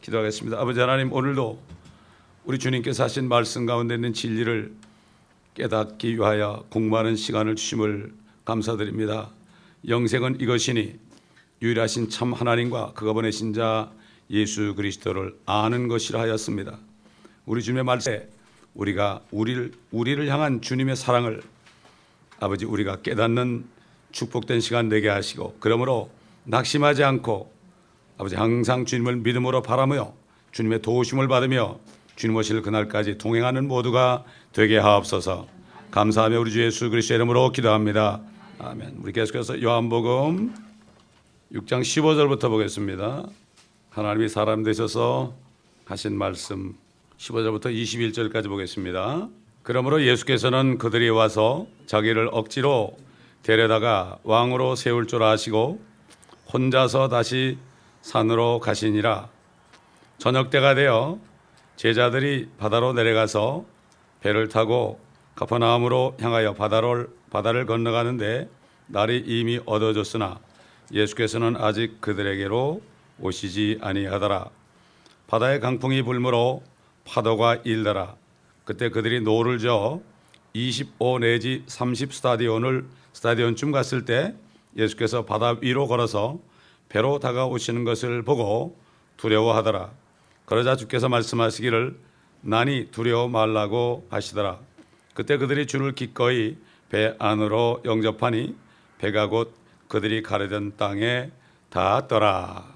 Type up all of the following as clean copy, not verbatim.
기도하겠습니다. 아버지 하나님, 오늘도 우리 주님께서 하신 말씀 가운데 있는 진리를 깨닫기 위하여 공부하는 시간을 주심을 감사드립니다. 영생은 이것이니 유일하신 참 하나님과 그가 보내신 자 예수 그리스도를 아는 것이라 하였습니다. 우리 주님의 말씀에 우리가 우리를 향한 주님의 사랑을 아버지 우리가 깨닫는 축복된 시간 되게 하시고, 그러므로 낙심하지 않고 아버지 항상 주님을 믿음으로 바라며 주님의 도우심을 받으며 주님 오실 그날까지 동행하는 모두가 되게 하옵소서. 감사하며 우리 주 예수 그리스도의 이름으로 기도합니다. 아멘. 우리 계속해서 요한복음 6장 15절부터 보겠습니다. 하나님이 사람 되셔서 하신 말씀 15절부터 21절까지 보겠습니다. 그러므로 예수께서는 그들이 와서 자기를 억지로 데려다가 왕으로 세울 줄 아시고 혼자서 다시 산으로 가시니라. 저녁 때가 되어 제자들이 바다로 내려가서 배를 타고 가퍼나움으로 향하여 바다를 건너가는데 날이 이미 어두워졌으나 예수께서는 아직 그들에게로 오시지 아니하더라. 바다에 강풍이 불므로 파도가 일더라. 그때 그들이 노를 저어 25 내지 30 스타디온쯤 갔을 때 예수께서 바다 위로 걸어서 배로 다가오시는 것을 보고 두려워하더라. 그러자 주께서 말씀하시기를 나니 두려워 말라고 하시더라. 그때 그들이 주를 기꺼이 배 안으로 영접하니 배가 곧 그들이 가려던 땅에 닿았더라.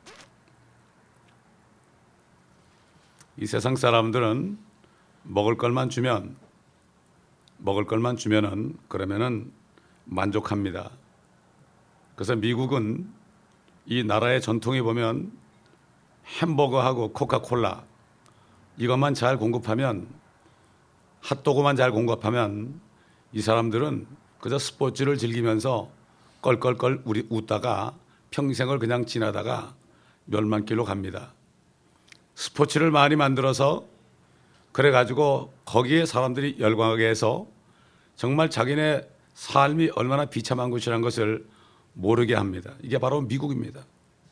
이 세상 사람들은 먹을 것만 주면은 그러면은 만족합니다. 그래서 미국은 이 나라의 전통에 보면 햄버거하고 코카콜라 이것만 잘 공급하면, 핫도그만 잘 공급하면 이 사람들은 그저 스포츠를 즐기면서 껄껄껄 웃다가 평생을 그냥 지나다가 멸망길로 갑니다. 스포츠를 많이 만들어서 그래가지고 거기에 사람들이 열광하게 해서 정말 자기네 삶이 얼마나 비참한 것이라는 것을 모르게 합니다. 이게 바로 미국입니다.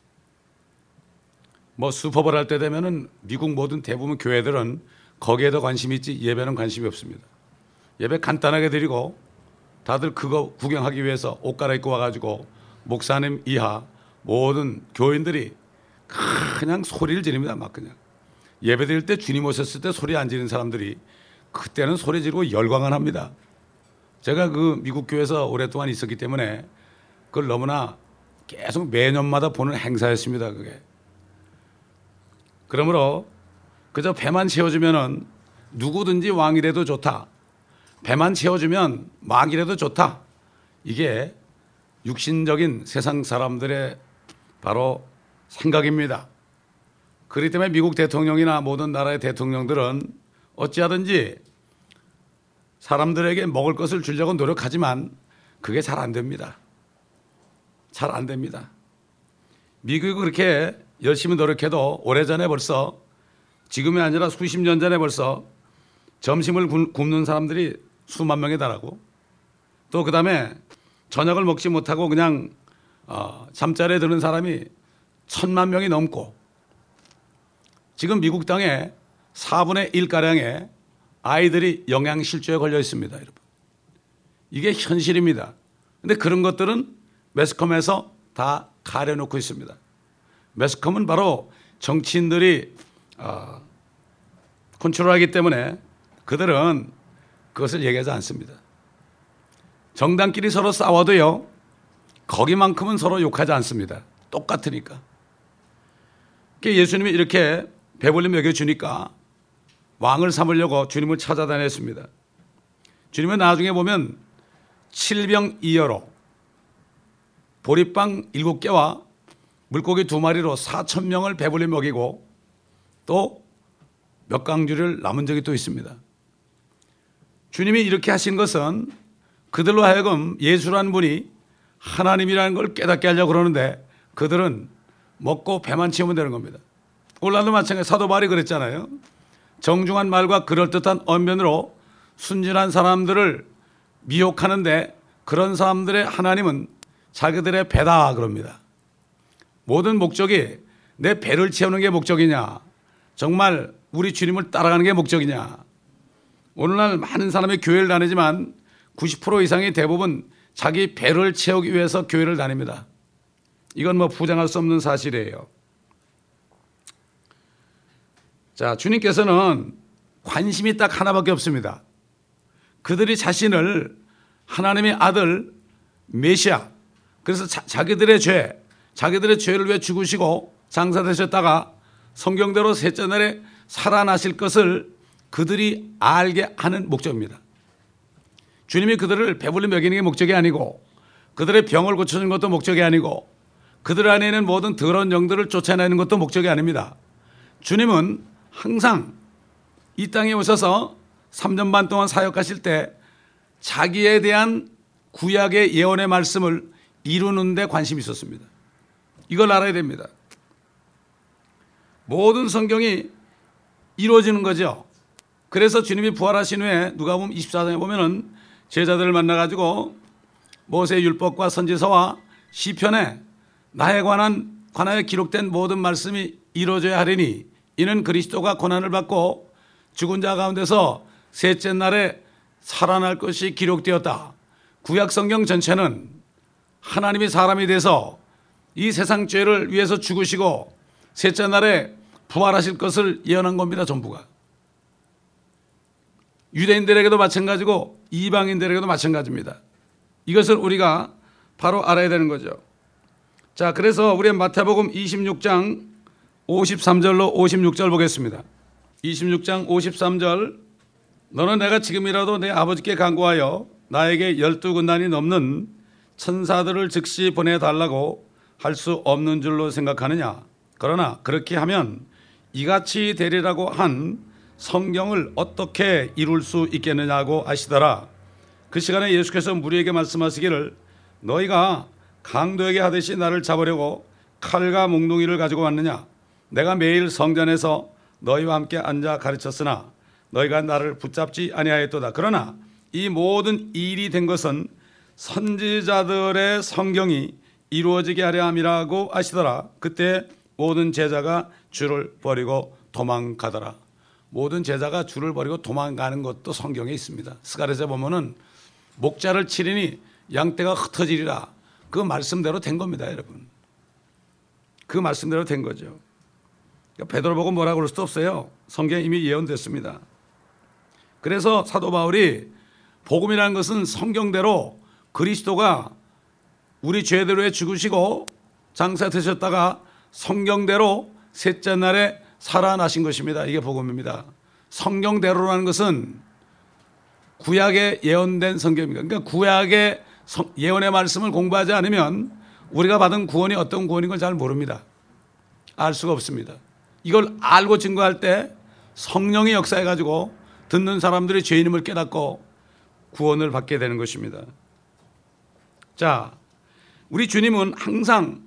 뭐 슈퍼볼 할 때 되면은 미국 모든 대부분 교회들은 거기에도 관심이 있지 예배는 관심이 없습니다. 예배 간단하게 드리고 다들 그거 구경하기 위해서 옷 갈아입고 와가지고 목사님 이하 모든 교인들이 그냥 소리를 지릅니다. 막 그냥 예배 드릴 때 주님 오셨을 때 소리 안 지르는 사람들이 그때는 소리 지르고 열광을 합니다. 제가 그 미국 교회에서 오랫동안 있었기 때문에 그걸 너무나 계속 매년마다 보는 행사였습니다. 그게. 그러므로 그저 배만 채워주면은 누구든지 왕이라도 좋다. 배만 채워주면 막이라도 좋다. 이게 육신적인 세상 사람들의 바로 생각입니다. 그렇기 때문에 미국 대통령이나 모든 나라의 대통령들은 어찌하든지 사람들에게 먹을 것을 주려고 노력하지만 그게 잘 안 됩니다. 잘 안 됩니다. 미국이 그렇게 열심히 노력해도 오래전에 벌써, 지금이 아니라 수십 년 전에 벌써 점심을 굶는 사람들이 수만 명에 달하고, 또 그 다음에 저녁을 먹지 못하고 그냥 잠자리에 드는 사람이 1,000만 명이 넘고, 지금 미국 땅에 4분의 1가량의 아이들이 영양실조에 걸려 있습니다. 여러분, 이게 현실입니다. 그런데 그런 것들은 매스컴에서 다 가려놓고 있습니다. 매스컴은 바로 정치인들이 컨트롤하기 때문에 그들은 그것을 얘기하지 않습니다. 정당끼리 서로 싸워도요, 거기만큼은 서로 욕하지 않습니다. 똑같으니까. 예수님이 이렇게 배불리 먹여주니까 왕을 삼으려고 주님을 찾아다녔습니다. 주님은 나중에 보면 7병 2여로 보리빵 7개와 물고기 2마리로 4,000명을 배불리 먹이고 또 몇 강주를 남은 적이 또 있습니다. 주님이 이렇게 하신 것은 그들로 하여금 예수라는 분이 하나님이라는 걸 깨닫게 하려고 그러는데 그들은 먹고 배만 채우면 되는 겁니다. 오늘날도 마찬가지, 사도 바울이 그랬잖아요. 정중한 말과 그럴듯한 언변으로 순진한 사람들을 미혹하는데 그런 사람들의 하나님은 자기들의 배다 그럽니다. 모든 목적이 내 배를 채우는 게 목적이냐? 정말 우리 주님을 따라가는 게 목적이냐? 오늘날 많은 사람이 교회를 다니지만 90% 이상이 대부분 자기 배를 채우기 위해서 교회를 다닙니다. 이건 뭐 부정할 수 없는 사실이에요. 자, 주님께서는 관심이 딱 하나밖에 없습니다. 그들이 자신을 하나님의 아들 메시아, 그래서 자기들의 죄를 위해 죽으시고 장사되셨다가 성경대로 셋째 날에 살아나실 것을 그들이 알게 하는 목적입니다. 주님이 그들을 배불리 먹이는 게 목적이 아니고, 그들의 병을 고쳐주는 것도 목적이 아니고, 그들 안에 있는 모든 더러운 영들을 쫓아내는 것도 목적이 아닙니다. 주님은 항상 이 땅에 오셔서 3년 반 동안 사역하실 때 자기에 대한 구약의 예언의 말씀을 이루는 데 관심이 있었습니다. 이걸 알아야 됩니다. 모든 성경이 이루어지는 거죠. 그래서 주님이 부활하신 후에 누가복음 24장에 보면은 제자들을 만나가지고 모세의 율법과 선지서와 시편에 나에 관하여 기록된 모든 말씀이 이루어져야 하리니 이는 그리스도가 고난을 받고 죽은 자 가운데서 셋째 날에 살아날 것이 기록되었다. 구약 성경 전체는 하나님이 사람이 돼서 이 세상 죄를 위해서 죽으시고 셋째 날에 부활하실 것을 예언한 겁니다. 전부가. 유대인들에게도 마찬가지고 이방인들에게도 마찬가지입니다. 이것을 우리가 바로 알아야 되는 거죠. 자, 그래서 우리 마태복음 26장 53절로 56절 보겠습니다. 26장 53절, 너는 내가 지금이라도 내 아버지께 간구하여 나에게 12군단이 넘는 천사들을 즉시 보내달라고 할 수 없는 줄로 생각하느냐? 그러나 그렇게 하면 이같이 되리라고 한 성경을 어떻게 이룰 수 있겠느냐고 하시더라. 그 시간에 예수께서 무리에게 말씀하시기를 너희가 강도에게 하듯이 나를 잡으려고 칼과 몽둥이를 가지고 왔느냐? 내가 매일 성전에서 너희와 함께 앉아 가르쳤으나 너희가 나를 붙잡지 아니하였도다. 그러나 이 모든 일이 된 것은 선지자들의 성경이 이루어지게 하려 함이라고 하시더라. 그때 모든 제자가 줄을 버리고 도망가더라. 모든 제자가 줄을 버리고 도망가는 것도 성경에 있습니다. 스가랴서에 보면은 목자를 치리니 양떼가 흩어지리라. 그 말씀대로 된 겁니다, 여러분. 그 말씀대로 된 거죠. 그러니까 베드로 보고 뭐라고 그럴 수도 없어요. 성경에 이미 예언됐습니다. 그래서 사도 바울이 복음이라는 것은 성경대로 그리스도가 우리 죄대로 해 죽으시고 장사되셨다가 성경대로 셋째 날에 살아나신 것입니다. 이게 복음입니다. 성경대로라는 것은 구약에 예언된 성경입니다. 그러니까 구약의 예언의 말씀을 공부하지 않으면 우리가 받은 구원이 어떤 구원인 걸 잘 모릅니다. 알 수가 없습니다. 이걸 알고 증거할 때 성령이 역사해가지고 듣는 사람들이 죄인임을 깨닫고 구원을 받게 되는 것입니다. 자, 우리 주님은 항상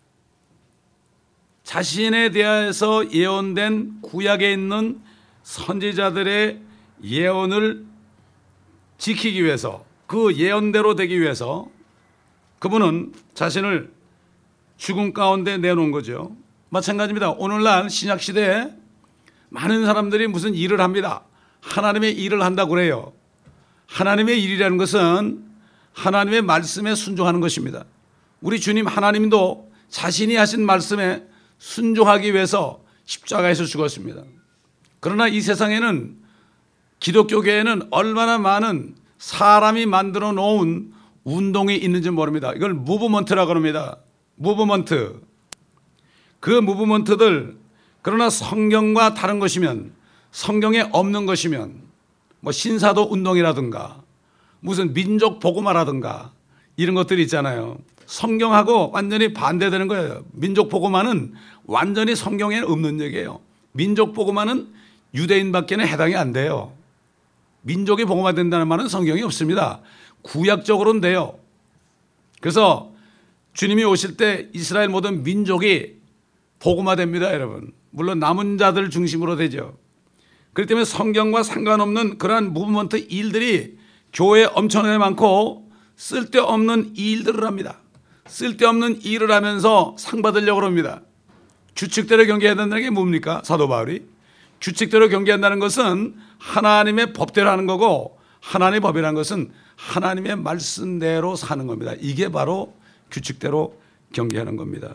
자신에 대해서 예언된 구약에 있는 선지자들의 예언을 지키기 위해서, 그 예언대로 되기 위해서 그분은 자신을 죽음 가운데 내놓은 거죠. 마찬가지입니다. 오늘날 신약시대에 많은 사람들이 무슨 일을 합니다. 하나님의 일을 한다고 그래요. 하나님의 일이라는 것은 하나님의 말씀에 순종하는 것입니다. 우리 주님 하나님도 자신이 하신 말씀에 순종하기 위해서 십자가에서 죽었습니다. 그러나 이 세상에는 기독교계에는 얼마나 많은 사람이 만들어 놓은 운동이 있는지 모릅니다. 이걸 무브먼트라고 합니다. 무브먼트. 그 무브먼트들, 그러나 성경과 다른 것이면, 성경에 없는 것이면, 뭐 신사도 운동이라든가 무슨 민족 복음화라든가 이런 것들이 있잖아요. 성경하고 완전히 반대되는 거예요. 민족 복음화는 완전히 성경에 없는 얘기예요. 민족 복음화는 유대인밖에는 해당이 안 돼요. 민족이 복음화된다는 말은 성경이 없습니다. 구약적으로는 돼요. 그래서 주님이 오실 때 이스라엘 모든 민족이 복음화됩니다, 여러분. 물론 남은 자들 중심으로 되죠. 그렇기 때문에 성경과 상관없는 그러한 무브먼트 일들이 교회에 엄청나게 많고 쓸데없는 일들을 합니다. 쓸데없는 일을 하면서 상 받으려고 합니다. 규칙대로 경계해야 된다는 게 뭡니까? 사도 바울이 규칙대로 경계한다는 것은 하나님의 법대로 하는 거고, 하나님의 법이라는 것은 하나님의 말씀대로 사는 겁니다. 이게 바로 규칙대로 경계하는 겁니다.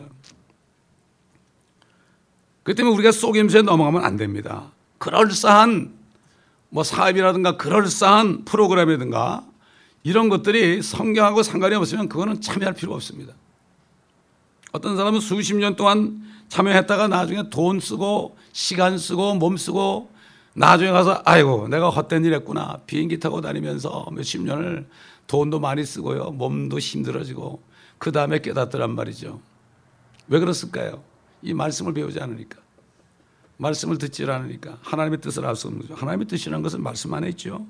그렇기 때문에 우리가 속임수에 넘어가면 안 됩니다. 그럴싸한 사업이라든가 그럴싸한 프로그램이라든가 이런 것들이 성경하고 상관이 없으면 그거는 참여할 필요가 없습니다. 어떤 사람은 수십 년 동안 참여했다가 나중에 돈 쓰고 시간 쓰고 몸 쓰고 나중에 가서 아이고 내가 헛된 일 했구나. 비행기 타고 다니면서 몇십 년을 돈도 많이 쓰고요. 몸도 힘들어지고 그 다음에 깨닫더란 말이죠. 왜 그렇을까요? 이 말씀을 배우지 않으니까. 말씀을 듣지 않으니까. 하나님의 뜻을 알 수 없는 거죠. 하나님의 뜻이라는 것은 말씀 안에 있죠.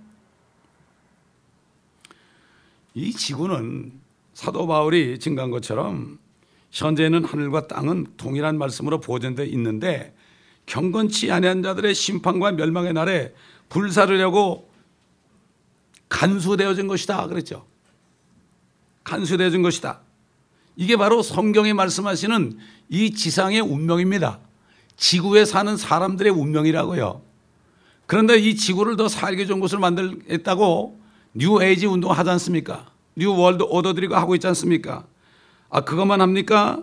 이 지구는 사도 바울이 증거한 것처럼 현재는 하늘과 땅은 동일한 말씀으로 보존되어 있는데 경건치 아니한 자들의 심판과 멸망의 날에 불사르려고 간수되어진 것이다 그랬죠. 간수되어진 것이다. 이게 바로 성경이 말씀하시는 이 지상의 운명입니다. 지구에 사는 사람들의 운명이라고요. 그런데 이 지구를 더 살기 좋은 곳으로 만들겠다고 뉴 에이지 운동을 하지 않습니까? 뉴 월드 오더들이 하고 있지 않습니까? 그것만 합니까?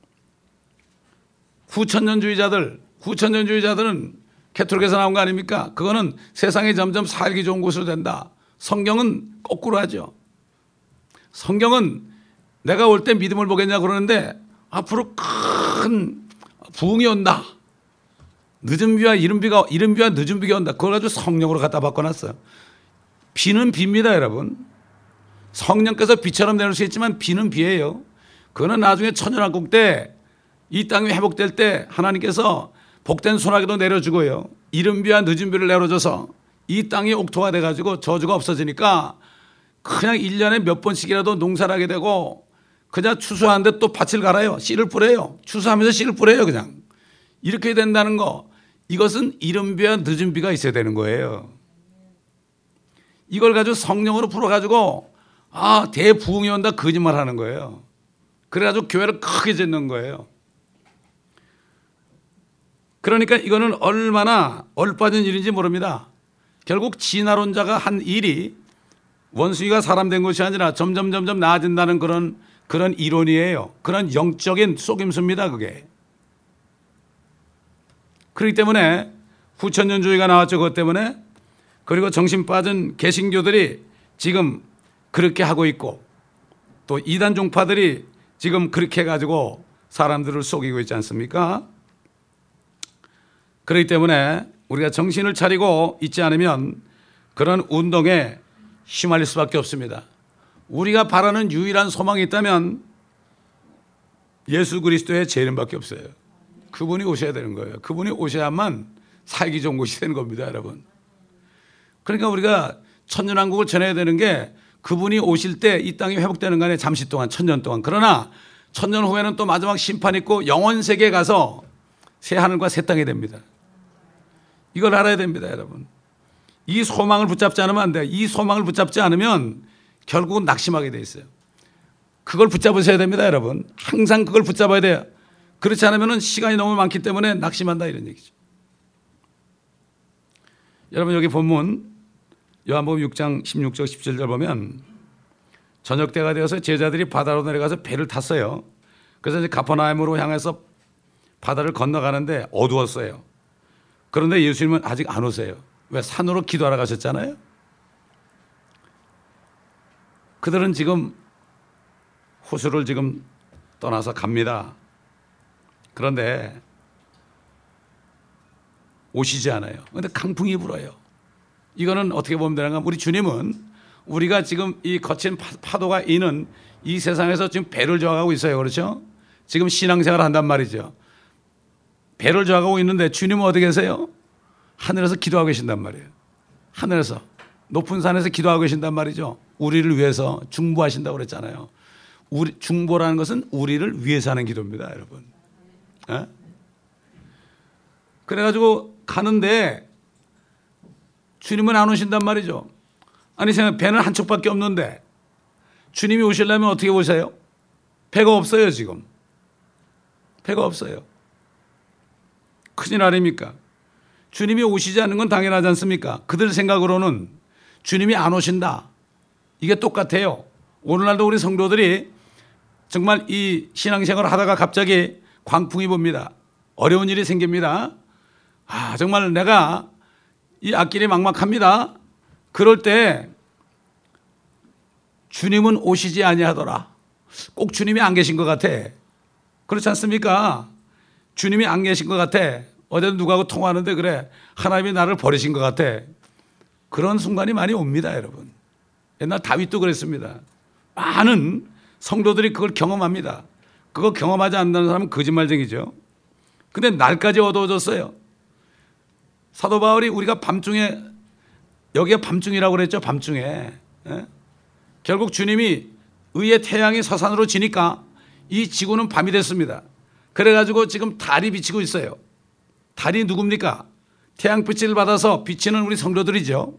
후천년주의자들은 캐톨릭에서 나온 거 아닙니까? 그거는 세상이 점점 살기 좋은 곳으로 된다. 성경은 거꾸로 하죠. 성경은 내가 올 때 믿음을 보겠냐 그러는데 앞으로 큰 부흥이 온다. 이른 비와 늦은 비가 온다. 그걸 가지고 성령으로 갖다 바꿔놨어요. 비는 비입니다, 여러분. 성령께서 비처럼 내릴 수 있지만 비는 비예요. 그거는 나중에 천년왕국 때 이 땅이 회복될 때 하나님께서 복된 소나기도 내려주고요. 이른 비와 늦은 비를 내려줘서 이 땅이 옥토가 돼가지고 저주가 없어지니까 그냥 1년에 몇 번씩이라도 농사를 하게 되고 그냥 추수하는데 또 밭을 갈아요. 씨를 뿌려요. 추수하면서 씨를 뿌려요. 그냥. 이렇게 된다는 거. 이것은 이른 비와 늦은 비가 있어야 되는 거예요. 이걸 가지고 성령으로 풀어가지고 대부흥이 온다 거짓말 하는 거예요. 그래가지고 교회를 크게 짓는 거예요. 그러니까 이거는 얼마나 얼빠진 일인지 모릅니다. 결국 진화론자가 한 일이 원숭이가 사람 된 것이 아니라 점점 나아진다는 그런 이론이에요. 그런 영적인 속임수입니다, 그게. 그렇기 때문에 후천년주의가 나왔죠, 그것 때문에. 그리고 정신 빠진 개신교들이 지금 그렇게 하고 있고 또 이단 종파들이 지금 그렇게 해가지고 사람들을 속이고 있지 않습니까? 그렇기 때문에 우리가 정신을 차리고 있지 않으면 그런 운동에 휘말릴 수밖에 없습니다. 우리가 바라는 유일한 소망이 있다면 예수 그리스도의 재림밖에 없어요. 그분이 오셔야 되는 거예요. 그분이 오셔야만 살기 좋은 곳이 되는 겁니다, 여러분. 그러니까 우리가 천년왕국을 전해야 되는 게 그분이 오실 때 이 땅이 회복되는 거 아니에요. 잠시 동안, 천년 동안. 그러나 천년 후에는 또 마지막 심판이 있고 영원 세계에 가서 새 하늘과 새 땅이 됩니다. 이걸 알아야 됩니다, 여러분. 이 소망을 붙잡지 않으면 안 돼요. 이 소망을 붙잡지 않으면 결국은 낙심하게 돼 있어요. 그걸 붙잡으셔야 됩니다, 여러분. 항상 그걸 붙잡아야 돼요. 그렇지 않으면 시간이 너무 많기 때문에 낙심한다 이런 얘기죠. 여러분 여기 본문 요한복음 6장 16절 17절 보면 저녁 때가 되어서 제자들이 바다로 내려가서 배를 탔어요. 그래서 이제 가퍼나움으로 향해서 바다를 건너가는데 어두웠어요. 그런데 예수님은 아직 안 오세요. 왜? 산으로 기도하러 가셨잖아요. 그들은 지금 호수를 지금 떠나서 갑니다. 그런데 오시지 않아요. 그런데 강풍이 불어요. 이거는 어떻게 보면 되는가? 우리 주님은 우리가 지금 이 거친 파도가 있는 이 세상에서 지금 배를 저어가고 있어요. 그렇죠? 지금 신앙생활을 한단 말이죠. 배를 저어가고 있는데 주님은 어디 계세요? 하늘에서 기도하고 계신단 말이에요. 하늘에서 높은 산에서 기도하고 계신단 말이죠. 우리를 위해서 중보하신다고 그랬잖아요. 중보라는 것은 우리를 위해서 하는 기도입니다, 여러분. 에? 그래가지고 가는데 주님은 안 오신단 말이죠. 아니 생각 배는 한 척밖에 없는데 주님이 오시려면 어떻게 오세요? 배가 없어요 지금. 배가 없어요. 큰일 아닙니까? 주님이 오시지 않는 건 당연하지 않습니까? 그들 생각으로는 주님이 안 오신다. 이게 똑같아요. 오늘날도 우리 성도들이 정말 이 신앙생활을 하다가 갑자기 광풍이 봅니다. 어려운 일이 생깁니다. 정말 내가 이 앞길이 막막합니다. 그럴 때 주님은 오시지 아니하더라. 꼭 주님이 안 계신 것 같아. 그렇지 않습니까? 주님이 안 계신 것 같아. 어제도 누구하고 통화하는데 그래, 하나님이 나를 버리신 것 같아. 그런 순간이 많이 옵니다, 여러분. 옛날 다윗도 그랬습니다. 많은 성도들이 그걸 경험합니다. 그거 경험하지 않는 사람은 거짓말쟁이죠. 근데 날까지 어두워졌어요. 사도 바울이 우리가 밤중에, 여기가 밤중이라고 그랬죠, 밤중에. 예? 결국 주님이 의의 태양이 서산으로 지니까 이 지구는 밤이 됐습니다. 그래가지고 지금 달이 비치고 있어요. 달이 누굽니까? 태양빛을 받아서 비치는 우리 성도들이죠.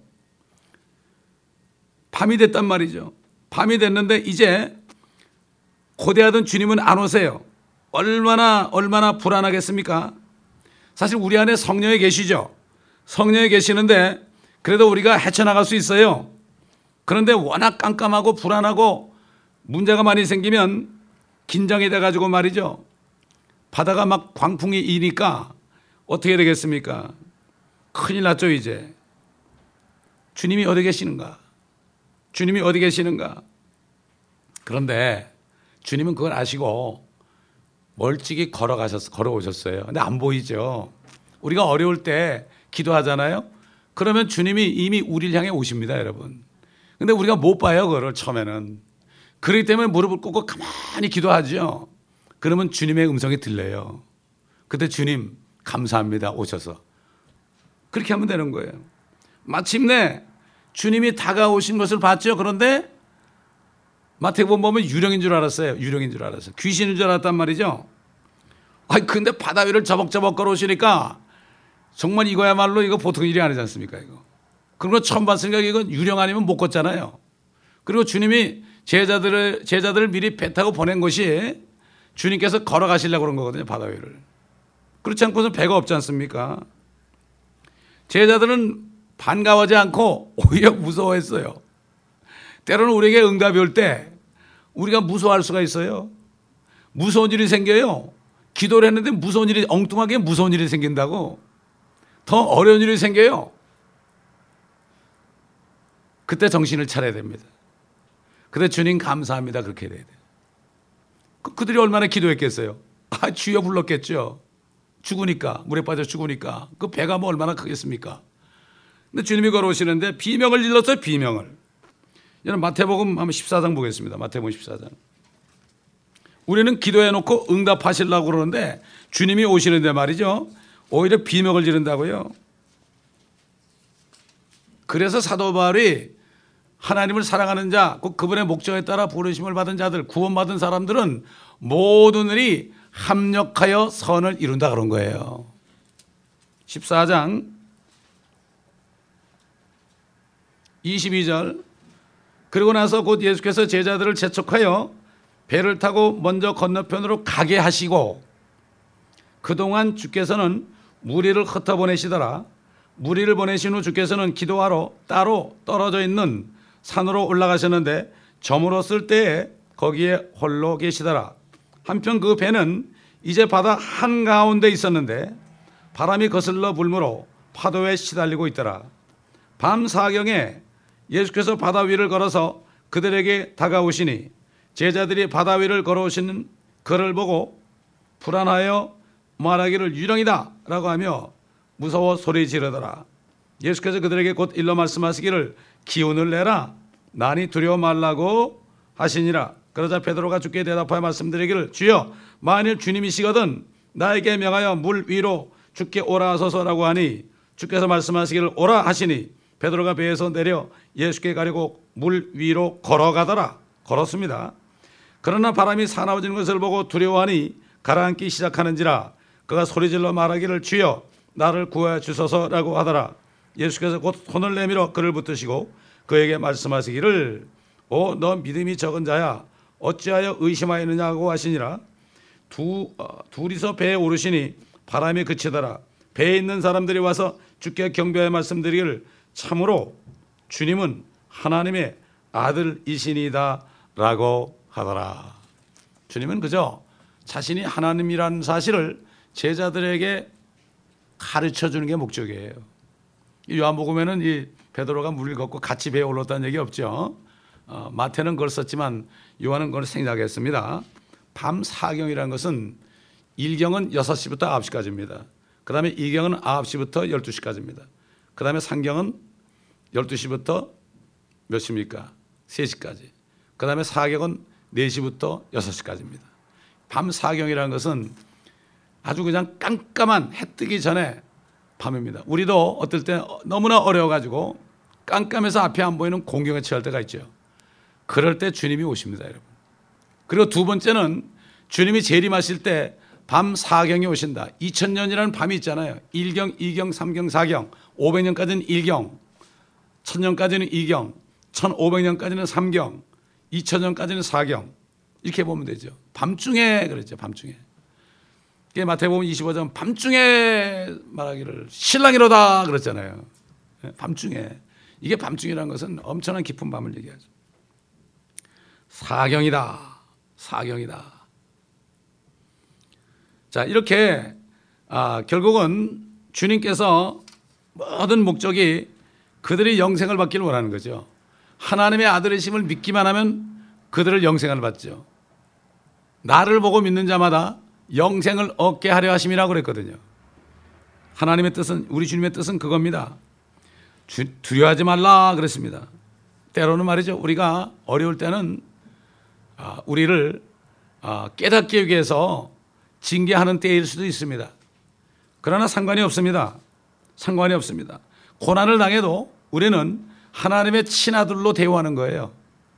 밤이 됐단 말이죠. 밤이 됐는데 이제 고대하던 주님은 안 오세요. 얼마나 불안하겠습니까? 사실 우리 안에 성령이 계시죠. 성령이 계시는데 그래도 우리가 헤쳐나갈 수 있어요. 그런데 워낙 깜깜하고 불안하고 문제가 많이 생기면 긴장이 돼가지고 말이죠. 바다가 막 광풍이 이니까 어떻게 되겠습니까? 큰일 났죠, 이제. 주님이 어디 계시는가? 주님이 어디 계시는가? 그런데 주님은 그걸 아시고 멀찍이 걸어오셨어요. 근데 안 보이죠. 우리가 어려울 때 기도하잖아요. 그러면 주님이 이미 우리를 향해 오십니다, 여러분. 근데 우리가 못 봐요, 그걸 처음에는. 그렇기 때문에 무릎을 꿇고 가만히 기도하죠. 그러면 주님의 음성이 들려요. 그때 주님 감사합니다, 오셔서. 그렇게 하면 되는 거예요. 마침내 주님이 다가오신 것을 봤죠. 그런데 마태복음 보면 유령인 줄 알았어요. 유령인 줄 알았어요. 귀신인 줄 알았단 말이죠. 근데 바다 위를 저벅저벅 걸어오시니까 정말 이거야말로 이거 보통 일이 아니지 않습니까? 이거. 그런 거 처음 봤으니까 이건 유령 아니면 못 걷잖아요. 그리고 주님이 제자들을 미리 배 타고 보낸 것이 주님께서 걸어가시려고 그런 거거든요, 바다 위를. 그렇지 않고서 배가 없지 않습니까? 제자들은 반가워하지 않고 오히려 무서워했어요. 때로는 우리에게 응답이 올 때 우리가 무서워할 수가 있어요. 무서운 일이 생겨요. 기도를 했는데 무서운 일이, 엉뚱하게 무서운 일이 생긴다고. 더 어려운 일이 생겨요. 그때 정신을 차려야 됩니다. 그때 주님 감사합니다, 그렇게 돼야 돼요. 그들이 얼마나 기도했겠어요. 주여 불렀겠죠. 죽으니까, 물에 빠져 죽으니까. 그 배가 뭐 얼마나 크겠습니까? 근데 주님이 걸어오시는데 비명을 질렀어요, 비명을. 여러분 마태복음 한번 14장 보겠습니다. 마태복음 14장. 우리는 기도해놓고 응답하시려고 그러는데 주님이 오시는데 말이죠. 오히려 비명을 지른다고요. 그래서 사도 바울이 하나님을 사랑하는 자, 곧 그분의 목적에 따라 부르심을 받은 자들, 구원받은 사람들은 모든들이 합력하여 선을 이룬다 그런 거예요. 14장 22절. 그리고 나서 곧 예수께서 제자들을 재촉하여 배를 타고 먼저 건너편으로 가게 하시고 그동안 주께서는 무리를 흩어보내시더라. 무리를 보내신 후 주께서는 기도하러 따로 떨어져 있는 산으로 올라가셨는데 저물었을 때에 거기에 홀로 계시더라. 한편 그 배는 이제 바다 한가운데 있었는데 바람이 거슬러 불므로 파도에 시달리고 있더라. 밤 사경에 예수께서 바다 위를 걸어서 그들에게 다가오시니 제자들이 바다 위를 걸어오시는 그를 보고 불안하여 말하기를 유령이다 라고 하며 무서워 소리 지르더라. 예수께서 그들에게 곧 일러 말씀하시기를 기운을 내라 나니 두려워 말라고 하시니라. 그러자 베드로가 주께 대답하여 말씀드리기를 주여 만일 주님이시거든 나에게 명하여 물 위로 주께 오라 하소서라고 하니 주께서 말씀하시기를 오라 하시니 베드로가 배에서 내려 예수께 가려고 물 위로 걸어가더라. 걸었습니다. 그러나 바람이 사나워지는 것을 보고 두려워하니 가라앉기 시작하는지라 그가 소리질러 말하기를 주여 나를 구하여 주소서라고 하더라. 예수께서 곧 손을 내밀어 그를 붙드시고 그에게 말씀하시기를 너 믿음이 적은 자야 어찌하여 의심하였느냐고 하시니라. 둘이서 배에 오르시니 바람이 그치더라. 배에 있는 사람들이 와서 주께 경배하여 말씀드리기를 참으로 주님은 하나님의 아들이시니다 라고 하더라. 주님은 그저 자신이 하나님이라는 사실을 제자들에게 가르쳐 주는 게 목적이에요. 요한복음에는 이 베드로가 물을 걷고 같이 배에 올랐다는 얘기 없죠. 마태는 그걸 썼지만 요한은 그걸 생략했습니다. 밤 사경이라는 것은 1경은 6시부터 9시까지입니다. 그 다음에 2경은 9시부터 12시까지입니다. 그 다음에 3경은 12시부터 몇 시입니까? 3시까지. 그 다음에 4경은 4시부터 6시까지입니다. 밤 사경이라는 것은 아주 그냥 깜깜한 해 뜨기 전에 밤입니다. 우리도 어떨 때 너무나 어려워가지고 깜깜해서 앞이 안 보이는 공경에 처할 때가 있죠. 그럴 때 주님이 오십니다, 여러분. 그리고 두 번째는 주님이 재림하실 때 밤 사경이 오신다. 2000년이라는 밤이 있잖아요. 1경, 2경, 3경, 4경. 500년까지는 1경, 1000년까지는 2경, 1500년까지는 3경, 2000년까지는 4경. 이렇게 보면 되죠. 밤중에 그랬죠. 밤중에. 마태복음 25장 밤중에 말하기를 신랑이로다 그랬잖아요. 밤중에. 이게 밤중이라는 것은 엄청난 깊은 밤을 얘기하죠. 사경이다. 사경이다. 자, 이렇게 결국은 주님께서 모든 목적이 그들이 영생을 받기를 원하는 거죠. 하나님의 아들이심을 믿기만 하면 그들을 영생을 받죠. 나를 보고 믿는 자마다 영생을 얻게 하려 하심이라고 그랬거든요. 하나님의 뜻은, 우리 주님의 뜻은 그겁니다. 두려워하지 말라 그랬습니다. 때로는 말이죠, 우리가 어려울 때는 우리를 깨닫기 위해서 징계하는 때일 수도 있습니다. 그러나 상관이 없습니다. 상관이 없습니다. 고난을 당해도 우리는 하나님의 친아들로 대우하는 거예요.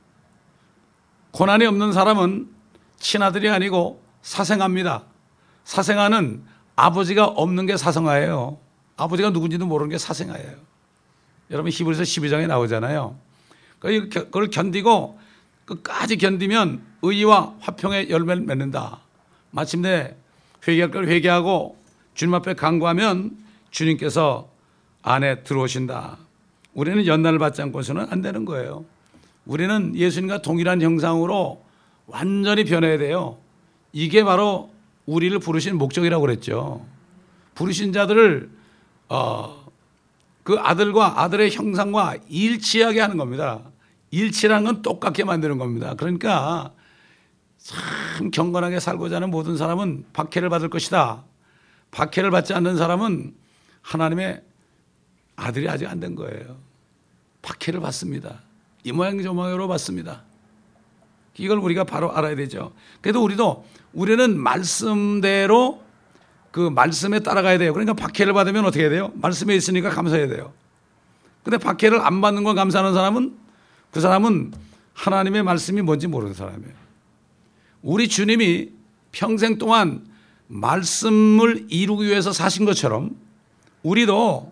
고난이 없는 사람은 친아들이 아니고 사생아입니다. 사생아는 아버지가 없는 게 사생아예요. 아버지가 누군지도 모르는 게 사생아예요. 여러분 히브리서 12장에 나오잖아요. 그걸 견디고 끝까지 견디면 의와 화평의 열매를 맺는다. 마침내 회개할 걸 회개하고 주님 앞에 간구하면 주님께서 안에 들어오신다. 우리는 연단을 받지 않고서는 안 되는 거예요. 우리는 예수님과 동일한 형상으로 완전히 변해야 돼요. 이게 바로 우리를 부르신 목적이라고 그랬죠. 부르신 자들을 그 아들과 아들의 형상과 일치하게 하는 겁니다. 일치라는 건 똑같게 만드는 겁니다. 그러니까 참 경건하게 살고자 하는 모든 사람은 박해를 받을 것이다. 박해를 받지 않는 사람은 하나님의 아들이 아직 안 된 거예요. 박해를 받습니다. 이 모양 저 모양으로 받습니다. 이걸 우리가 바로 알아야 되죠. 그래도 우리는 말씀대로 그 말씀에 따라가야 돼요. 그러니까 박해를 받으면 어떻게 해야 돼요? 말씀에 있으니까 감사해야 돼요. 근데 박해를 안 받는 걸 감사하는 사람은 그 사람은 하나님의 말씀이 뭔지 모르는 사람이에요. 우리 주님이 평생 동안 말씀을 이루기 위해서 사신 것처럼 우리도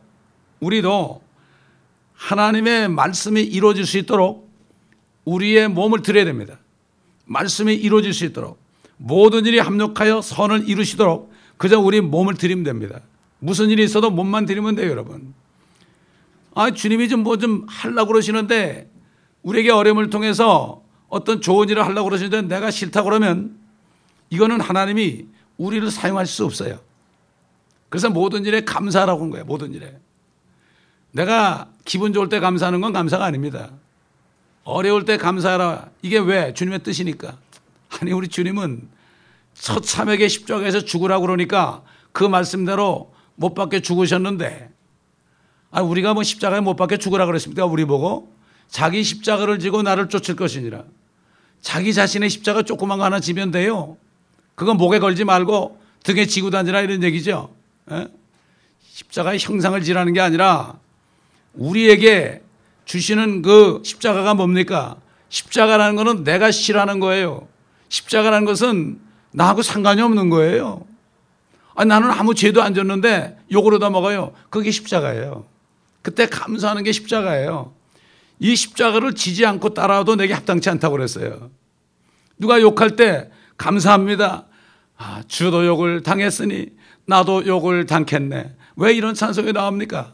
하나님의 말씀이 이루어질 수 있도록 우리의 몸을 드려야 됩니다. 말씀이 이루어질 수 있도록 모든 일이 합력하여 선을 이루시도록 그저 우리 몸을 드리면 됩니다. 무슨 일이 있어도 몸만 드리면 돼요, 여러분. 주님이 좀 하려고 그러시는데 우리에게 어려움을 통해서 어떤 좋은 일을 하려고 그러시는데 내가 싫다고 그러면 이거는 하나님이 우리를 사용할 수 없어요. 그래서 모든 일에 감사하라고 한 거예요. 모든 일에. 내가 기분 좋을 때 감사하는 건 감사가 아닙니다. 어려울 때 감사하라. 이게 왜? 주님의 뜻이니까. 아니 우리 주님은 처참하게 십자가에서 죽으라고 그러니까 그 말씀대로 못 박혀 죽으셨는데 우리가 뭐 십자가에 못 박혀 죽으라고 그랬습니까? 우리 보고 자기 십자가를 지고 나를 쫓을 것이니라. 자기 자신의 십자가 조그만 거 하나 지면 돼요. 그건 목에 걸지 말고 등에 지고 다니라 이런 얘기죠. 십자가의 형상을 지라는 게 아니라 우리에게 주시는 그 십자가가 뭡니까? 십자가라는 것은 내가 싫어하는 거예요. 십자가라는 것은 나하고 상관이 없는 거예요. 나는 아무 죄도 안 졌는데 욕을 얻어 먹어요. 그게 십자가예요. 그때 감사하는 게 십자가예요. 이 십자가를 지지 않고 따라와도 내게 합당치 않다고 그랬어요. 누가 욕할 때 감사합니다. 주도 욕을 당했으니 나도 욕을 당했네. 왜 이런 찬송이 나옵니까?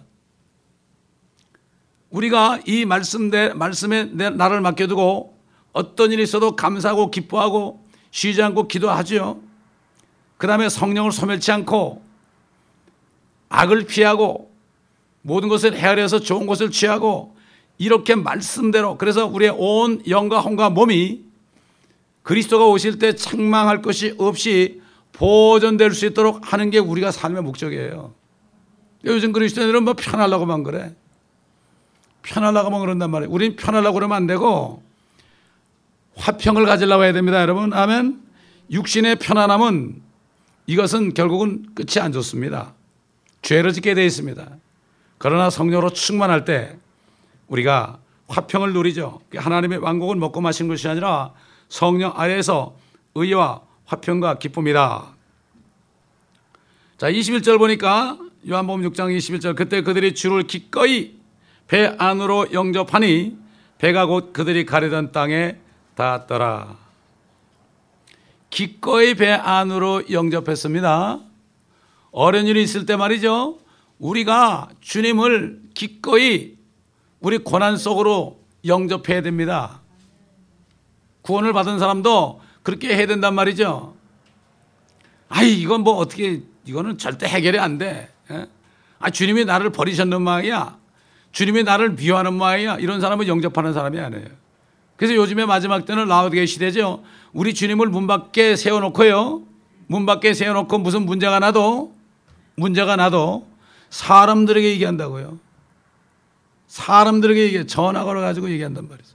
우리가 이 말씀에 나를 맡겨두고 어떤 일이 있어도 감사하고 기뻐하고 쉬지 않고 기도하죠. 그 다음에 성령을 소멸치 않고 악을 피하고 모든 것을 헤아려서 좋은 것을 취하고 이렇게 말씀대로, 그래서 우리의 온 영과 혼과 몸이 그리스도가 오실 때 책망할 것이 없이 보존될 수 있도록 하는 게 우리가 삶의 목적이에요. 요즘 그리스도인들은 뭐 편하려고만 그래. 편하려고만 그런단 말이에요. 우린 편하려고 그러면 안 되고 화평을 가지려고 해야 됩니다, 여러분. 아멘. 육신의 편안함은 이것은 결국은 끝이 안 좋습니다. 죄를 짓게 되어 있습니다. 그러나 성령으로 충만할 때 우리가 화평을 누리죠. 하나님의 왕국은 먹고 마시는 것이 아니라 성령 아래에서 의와 화평과 기쁨이다. 자, 21절 보니까 요한복음 6장 21절, 그때 그들이 주를 기꺼이 배 안으로 영접하니 배가 곧 그들이 가려던 땅에 닿았더라. 기꺼이 배 안으로 영접했습니다. 어려운 일이 있을 때 말이죠, 우리가 주님을 기꺼이 우리 고난 속으로 영접해야 됩니다. 구원을 받은 사람도 그렇게 해야 된단 말이죠. 아이, 이건 뭐 어떻게, 이거는 절대 해결이 안 돼. 아, 주님이 나를 버리셨는 모양이야. 주님이 나를 미워하는 모양이야. 이런 사람은 영접하는 사람이 아니에요. 그래서 요즘에 마지막 때는 라오디게 시대죠. 우리 주님을 문 밖에 세워놓고요. 문 밖에 세워놓고 무슨 문제가 나도 사람들에게 얘기한다고요. 사람들에게 얘기해. 전화 걸어가지고 얘기한단 말이죠.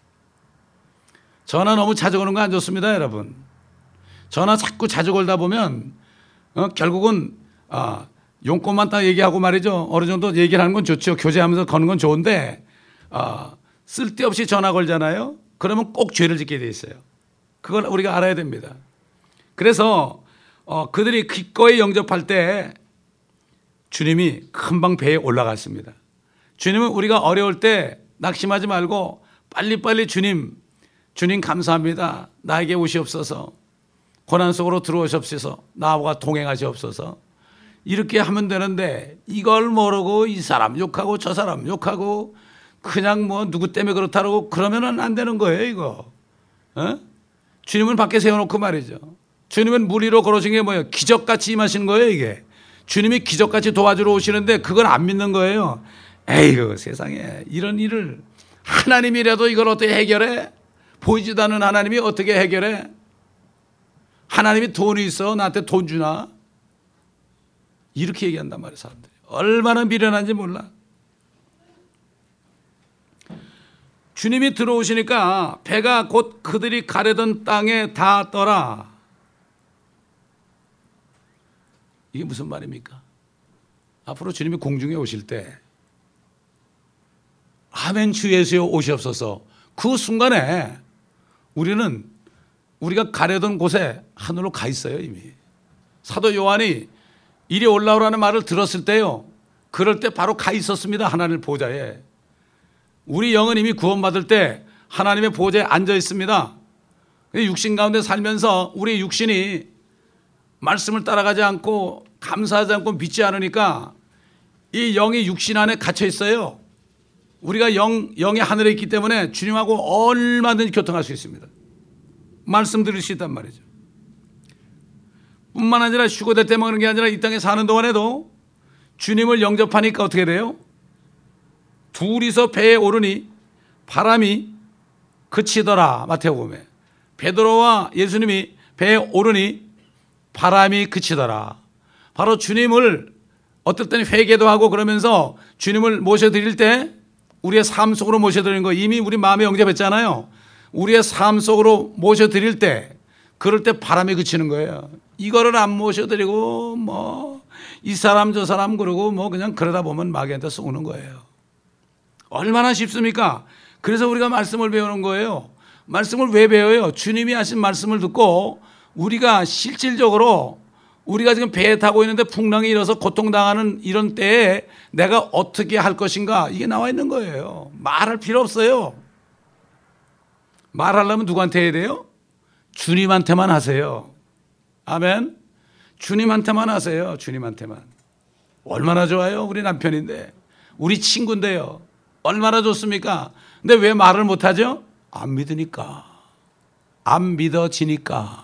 전화 너무 자주 거는 거 안 좋습니다, 여러분. 전화 자꾸 자주 걸다 보면 결국은 용건만 딱 얘기하고 말이죠. 어느 정도 얘기를 하는 건 좋죠. 교제하면서 거는 건 좋은데 쓸데없이 전화 걸잖아요. 그러면 꼭 죄를 짓게 돼 있어요. 그걸 우리가 알아야 됩니다. 그래서 그들이 기꺼이 영접할 때 주님이 금방 배에 올라갔습니다. 주님은 우리가 어려울 때 낙심하지 말고 빨리빨리 주님 감사합니다. 나에게 오시옵소서. 고난 속으로 들어오시옵소서. 나와 동행하시옵소서. 이렇게 하면 되는데 이걸 모르고 이 사람 욕하고 저 사람 욕하고 그냥 뭐 누구 때문에 그렇다고 그러면은 안 되는 거예요, 이거. 주님은 밖에 세워놓고 말이죠. 주님은 물 위로 걸어오신 게 뭐예요? 기적같이 임하시는 거예요, 이게. 주님이 기적같이 도와주러 오시는데 그걸 안 믿는 거예요. 에이그 세상에 이런 일을 하나님이라도 이걸 어떻게 해결해? 보이지도 않는 하나님이 어떻게 해결해? 하나님이 돈이 있어 나한테 돈 주나? 이렇게 얘기한단 말이에요, 사람들이. 얼마나 미련한지 몰라. 주님이 들어오시니까 배가 곧 그들이 가려던 땅에 닿았더라. 이게 무슨 말입니까? 앞으로 주님이 공중에 오실 때 아멘 주 예수여 오시옵소서. 그 순간에 우리가 가려던 곳에 하늘로 가 있어요, 이미. 사도 요한이 이리 올라오라는 말을 들었을 때요, 그럴 때 바로 가 있었습니다, 하나님 보좌에. 우리 영은 이미 구원받을 때 하나님의 보좌에 앉아 있습니다. 육신 가운데 살면서 우리 육신이 말씀을 따라가지 않고 감사하지 않고 믿지 않으니까 이 영이 육신 안에 갇혀 있어요. 우리가 영의 하늘에 있기 때문에 주님하고 얼마든지 교통할 수 있습니다. 말씀 들을 수 있단 말이죠. 뿐만 아니라 휴거될 때 먹는 게 아니라 이 땅에 사는 동안에도 주님을 영접하니까 어떻게 돼요? 둘이서 배에 오르니 바람이 그치더라. 마태복음에 베드로와 예수님이 배에 오르니 바람이 그치더라. 바로 주님을 어떨 때는 회개도 하고 그러면서 주님을 모셔드릴 때 우리의 삶 속으로 모셔드리는 거 이미 우리 마음에 영접했잖아요. 우리의 삶 속으로 모셔드릴 때 그럴 때 바람이 그치는 거예요. 이거를 안 모셔드리고 뭐 이 사람 저 사람 그러고 뭐 그냥 그러다 보면 마귀한테 쏘는 거예요. 얼마나 쉽습니까? 그래서 우리가 말씀을 배우는 거예요. 말씀을 왜 배워요? 주님이 하신 말씀을 듣고 우리가 실질적으로 우리가 지금 배에 타고 있는데 풍랑이 일어서 고통당하는 이런 때에 내가 어떻게 할 것인가, 이게 나와 있는 거예요. 말할 필요 없어요. 말하려면 누구한테 해야 돼요? 주님한테만 하세요. 아멘. 주님한테만 하세요. 주님한테만. 얼마나 좋아요. 우리 남편인데, 우리 친구인데요. 얼마나 좋습니까? 근데 왜 말을 못하죠? 안 믿으니까. 안 믿어지니까.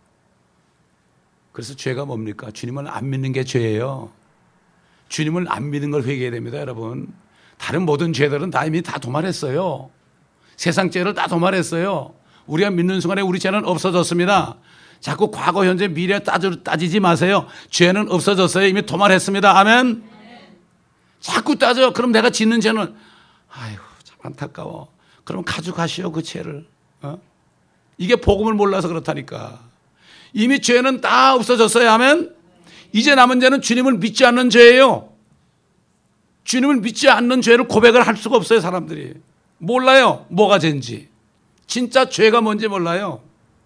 그래서 죄가 뭡니까? 주님을 안 믿는 게 죄예요. 주님을 안 믿는 걸 회개해야 됩니다, 여러분. 다른 모든 죄들은 다 이미 다 도말했어요. 세상 죄를 다 도말했어요. 우리가 믿는 순간에 우리 죄는 없어졌습니다. 자꾸 과거, 현재, 미래 따지지 마세요. 죄는 없어졌어요. 이미 도말했습니다. 아멘. 자꾸 따져. 그럼 내가 짓는 죄는 아이고 참 안타까워. 그럼 가져가시오 그 죄를. 이게 복음을 몰라서 그렇다니까. 이미 죄는 다 없어졌어요. 아멘. 이제 남은 죄는 주님을 믿지 않는 죄예요. 주님을 믿지 않는 죄를 고백을 할 수가 없어요. 사람들이 몰라요. 뭐가 죄인지. 진짜 죄가 뭔지 몰라요.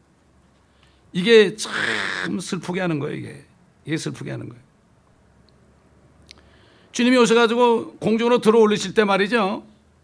이게 참 슬프게 하는 거예요. 이게 슬프게 하는 거예요. 주님이 오셔가지고 공중으로 들어올리실 때 말이죠.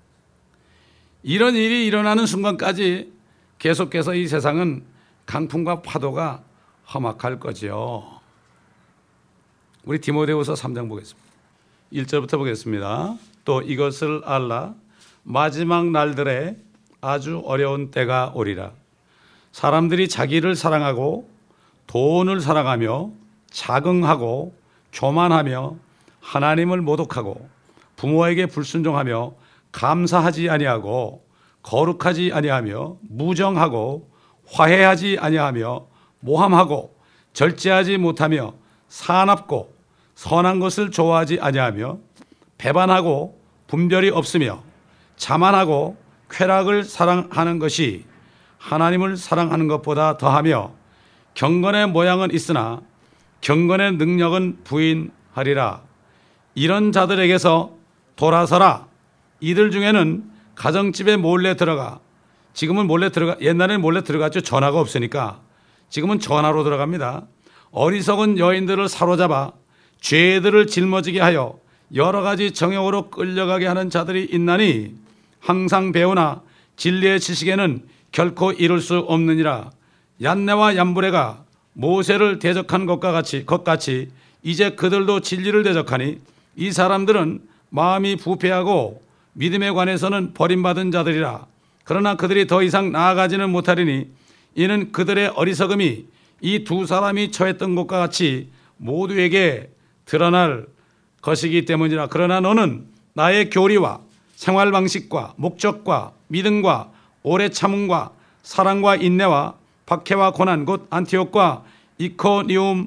이런 일이 일어나는 순간까지 계속해서 이 세상은 강풍과 파도가 험악할 거죠. 우리 디모데후서 3장 보겠습니다. 1절부터 보겠습니다. 또 이것을 알라. 마지막 날들에 아주 어려운 때가 오리라. 사람들이 자기를 사랑하고 돈을 사랑하며 자긍하고 교만하며 하나님을 모독하고 부모에게 불순종하며 감사하지 아니하고 거룩하지 아니하며 무정하고 화해하지 아니하며 모함하고 절제하지 못하며 사납고 선한 것을 좋아하지 아니하며 배반하고 분별이 없으며 자만하고 쾌락을 사랑하는 것이 하나님을 사랑하는 것보다 더하며 경건의 모양은 있으나 경건의 능력은 부인하리라. 이런 자들에게서 돌아서라. 이들 중에는 가정집에 몰래 들어가, 지금은 몰래 들어가, 옛날에는 몰래 들어갔죠. 전화가 없으니까. 지금은 전화로 들어갑니다. 어리석은 여인들을 사로잡아 죄들을 짊어지게 하여 여러 가지 정욕으로 끌려가게 하는 자들이 있나니 항상 배우나 진리의 지식에는 결코 이룰 수 없느니라. 얀네와 얀브레가 모세를 대적한 것과 같이 이제 그들도 진리를 대적하니 이 사람들은 마음이 부패하고 믿음에 관해서는 버림받은 자들이라. 그러나 그들이 더 이상 나아가지는 못하리니 이는 그들의 어리석음이 이 두 사람이 처했던 것과 같이 모두에게 드러날 것이기 때문이라. 그러나 너는 나의 교리와 생활 방식과 목적과 믿음과 오래 참음과 사랑과 인내와 박해와 고난 곧 안티옥과 이코니움과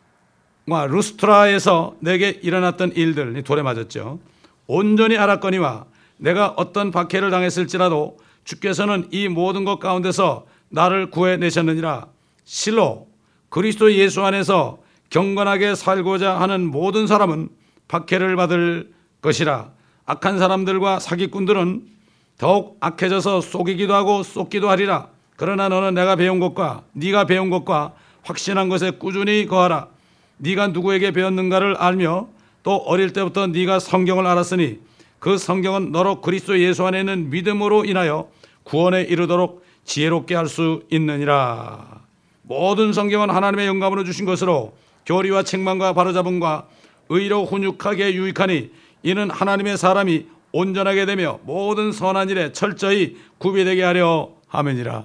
루스트라에서 내게 일어났던 일들, 돌에 맞았죠. 온전히 알았거니와 내가 어떤 박해를 당했을지라도 주께서는 이 모든 것 가운데서 나를 구해내셨느니라. 실로 그리스도 예수 안에서 경건하게 살고자 하는 모든 사람은 박해를 받을 것이라. 악한 사람들과 사기꾼들은 더욱 악해져서 속이기도 하고 쏟기도 하리라. 그러나 너는 내가 배운 것과 네가 배운 것과 확신한 것에 꾸준히 거하라. 네가 누구에게 배웠는가를 알며 또 어릴 때부터 네가 성경을 알았으니 그 성경은 너로 그리스도 예수 안에 있는 믿음으로 인하여 구원에 이르도록 지혜롭게 할 수 있느니라. 모든 성경은 하나님의 영감으로 주신 것으로 교리와 책망과 바로잡음과 의로 훈육하게 유익하니 이는 하나님의 사람이 온전하게 되며 모든 선한 일에 철저히 구비되게 하려 함이니라.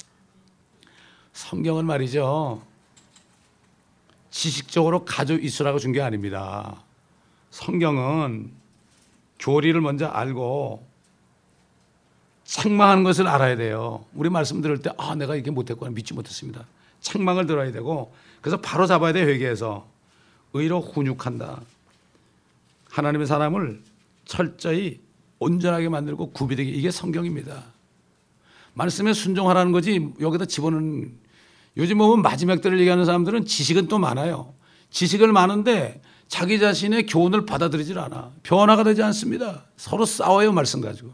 성경은 말이죠, 지식적으로 가지고 있으라고 준 게 아닙니다. 성경은 교리를 먼저 알고 책망하는 것을 알아야 돼요. 우리 말씀 들을 때 내가 이게 못했구나, 믿지 못했습니다. 책망을 들어야 되고, 그래서 바로 잡아야 돼. 회개해서 의로 훈육한다. 하나님의 사람을 철저히 온전하게 만들고 구비되게, 이게 성경입니다. 말씀에 순종하라는 거지 여기다 집어넣는. 요즘 보면 마지막들을 얘기하는 사람들은 지식은 또 많아요. 지식을 많은데 자기 자신의 교훈을 받아들이질 않아. 변화가 되지 않습니다. 서로 싸워요. 말씀 가지고.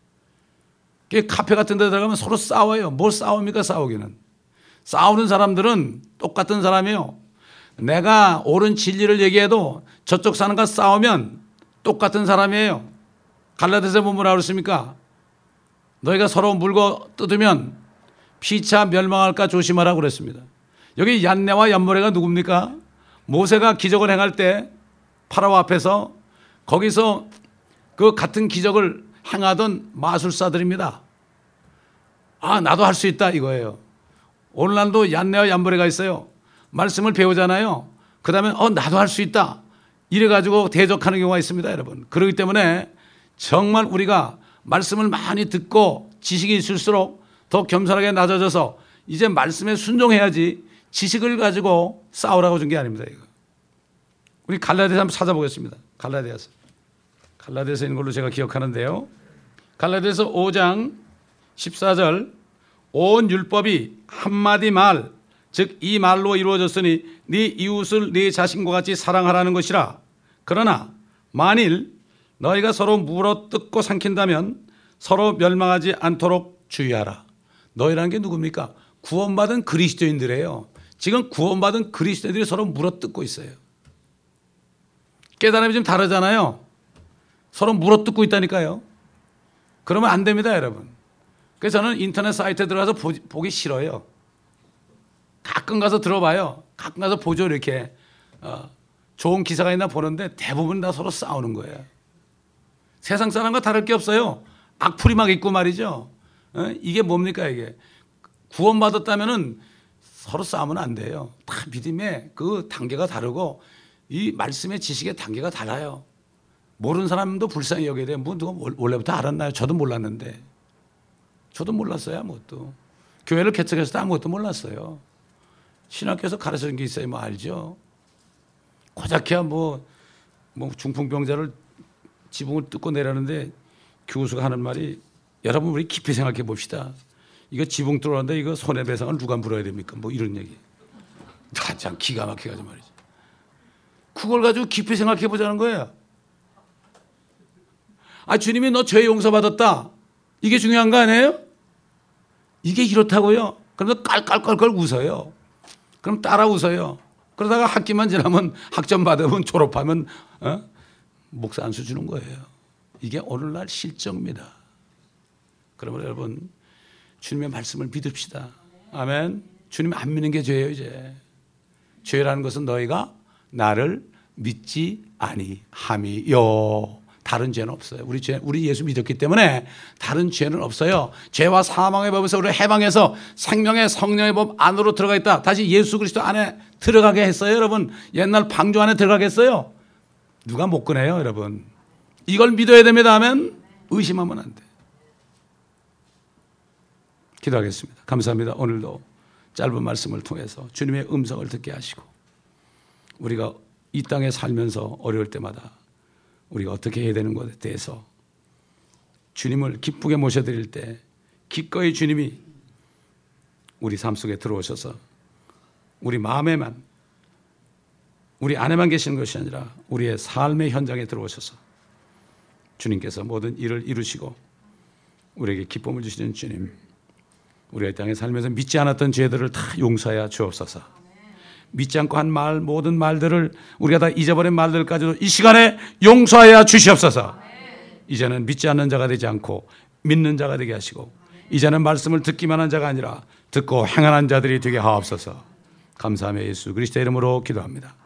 카페 같은 데 들어가면 서로 싸워요. 뭘 싸웁니까? 싸우기는. 싸우는 사람들은 똑같은 사람이에요. 내가 옳은 진리를 얘기해도 저쪽 사람과 싸우면 똑같은 사람이에요. 갈라디아서 보면 뭐라고 그랬습니까? 너희가 서로 물고 뜯으면 피차 멸망할까 조심하라고 그랬습니다. 여기 얀네와 얀모레가 누굽니까? 모세가 기적을 행할 때 파라오 앞에서 거기서 그 같은 기적을 행하던 마술사들입니다. 아, 나도 할 수 있다 이거예요. 오늘날도 얀네와 얀보레가 있어요. 말씀을 배우잖아요. 그 다음에 나도 할 수 있다 이래가지고 대적하는 경우가 있습니다, 여러분. 그렇기 때문에 정말 우리가 말씀을 많이 듣고 지식이 있을수록 더 겸손하게 낮아져서 이제 말씀에 순종해야지 지식을 가지고 싸우라고 준 게 아닙니다. 이거. 우리 갈라디아서 한번 찾아보겠습니다. 갈라디아서 있는 걸로 제가 기억하는데요. 갈라디아서 5장 14절 온 율법이 한마디 말, 즉 이 말로 이루어졌으니 네 이웃을 네 자신과 같이 사랑하라는 것이라. 그러나 만일 너희가 서로 물어뜯고 삼킨다면 서로 멸망하지 않도록 주의하라. 너희라는 게 누굽니까? 구원받은 그리스도인들이에요. 지금 구원받은 그리스도인들이 서로 물어뜯고 있어요. 깨달음이 좀 다르잖아요. 서로 물어뜯고 있다니까요. 그러면 안 됩니다, 여러분. 그래서 저는 인터넷 사이트에 들어가서 보기 싫어요. 가끔 가서 들어봐요. 가끔 가서 보죠. 이렇게 좋은 기사가 있나 보는데 대부분 다 서로 싸우는 거예요. 세상 사람과 다를 게 없어요. 악플이 막 있고 말이죠. 이게 뭡니까 이게. 구원받았다면은 서로 싸우면 안 돼요. 다 믿음의 그 단계가 다르고 이 말씀의 지식의 단계가 달라요. 모르는 사람도 불쌍히 여겨야 돼요. 뭐 누가 원래부터 알았나요? 저도 몰랐는데. 저도 몰랐어요, 아무것도. 교회를 개척했을 때 아무것도 몰랐어요. 신학교에서 가르쳐준 게 있어야 뭐 알죠. 고작해야 뭐 중풍병자를 지붕을 뜯고 내려는데 교수가 하는 말이 여러분 우리 깊이 생각해 봅시다. 이거 지붕 뚫었는데 이거 손해배상을 누가 물어야 됩니까? 뭐 이런 얘기. 참 기가 막혀가지고 말이죠. 그걸 가지고 깊이 생각해 보자는 거예요. 아, 주님이 너 죄 용서받았다. 이게 중요한 거 아니에요? 이게 이렇다고요. 그러면서 깔깔깔깔 웃어요. 그럼 따라 웃어요. 그러다가 학기만 지나면 학점 받으면 졸업하면 목사 안수 주는 거예요. 이게 오늘날 실정입니다. 그러면 여러분 주님의 말씀을 믿읍시다. 아멘. 주님 안 믿는 게 죄예요. 이제 죄라는 것은 너희가 나를 믿지 아니함이요. 다른 죄는 없어요. 우리 예수 믿었기 때문에 다른 죄는 없어요. 죄와 사망의 법에서 우리를 해방해서 생명의 성령의 법 안으로 들어가 있다. 다시 예수 그리스도 안에 들어가게 했어요. 여러분 옛날 방주 안에 들어가게 했어요. 누가 못 꺼내요, 여러분. 이걸 믿어야 됩니다. 하면 의심하면 안 돼. 기도하겠습니다. 감사합니다. 오늘도 짧은 말씀을 통해서 주님의 음성을 듣게 하시고 우리가 이 땅에 살면서 어려울 때마다 우리가 어떻게 해야 되는 것에 대해서 주님을 기쁘게 모셔드릴 때 기꺼이 주님이 우리 삶 속에 들어오셔서 우리 마음에만 우리 안에만 계시는 것이 아니라 우리의 삶의 현장에 들어오셔서 주님께서 모든 일을 이루시고 우리에게 기쁨을 주시는 주님, 우리가 이 땅에 살면서 믿지 않았던 죄들을 다 용서하여 주옵소서. 믿지 않고 한 말, 모든 말들을 우리가 다 잊어버린 말들까지도 이 시간에 용서하여 주시옵소서. 이제는 믿지 않는 자가 되지 않고 믿는 자가 되게 하시고 이제는 말씀을 듣기만 한 자가 아니라 듣고 행하는 자들이 되게 하옵소서. 감사하며 예수 그리스도의 이름으로 기도합니다.